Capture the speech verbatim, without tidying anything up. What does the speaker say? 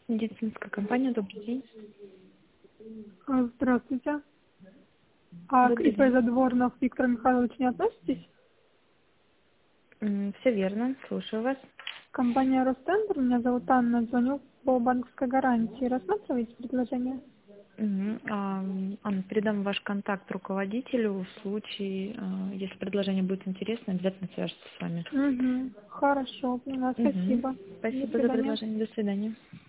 Медицинская компания, добрый день. А, Здравствуйте. А к Добрый ИП день. Задворнов Виктор Михайлович не относитесь? Все верно, слушаю вас. Компания Ростендер, меня зовут Анна, звоню по банковской гарантии. Рассматриваете предложение? Мгм. А, Анна, передам ваш контакт руководителю. В случае, а, если предложение будет интересно, обязательно свяжется с вами. Угу. Хорошо, поняла. Мгм. Спасибо. До Спасибо за свидания. предложение. До свидания.